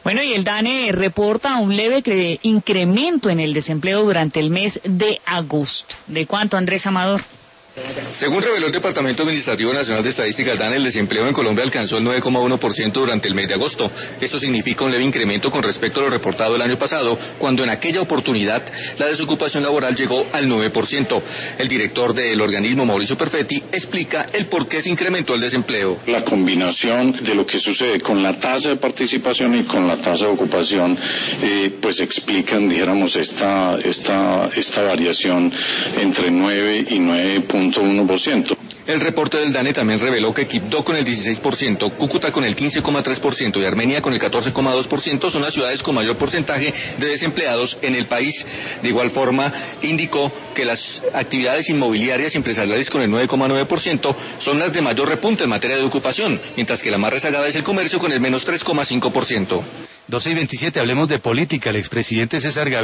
Bueno, y el DANE reporta un leve incremento en el desempleo durante el mes de agosto. ¿De cuánto, Andrés Amador? Según reveló el Departamento Administrativo Nacional de Estadística, el DANE, el desempleo en Colombia alcanzó el 9,1% durante el mes de agosto. Esto significa un leve incremento con respecto a lo reportado el año pasado, cuando en aquella oportunidad la desocupación laboral llegó al 9%. El director del organismo, Mauricio Perfetti, explica el por qué se incrementó el desempleo. La combinación de lo que sucede con la tasa de participación y con la tasa de ocupación, pues explican, dijéramos, esta variación entre 9 y 9,1%. El reporte del DANE también reveló que Quibdó con el 16%, Cúcuta con el 15,3% y Armenia con el 14,2% son las ciudades con mayor porcentaje de desempleados en el país. De igual forma, indicó que las actividades inmobiliarias y empresariales con el 9,9% son las de mayor repunte en materia de ocupación, mientras que la más rezagada es el comercio con el menos 3,5%. 12:27, hablemos de política. El expresidente César Gaviria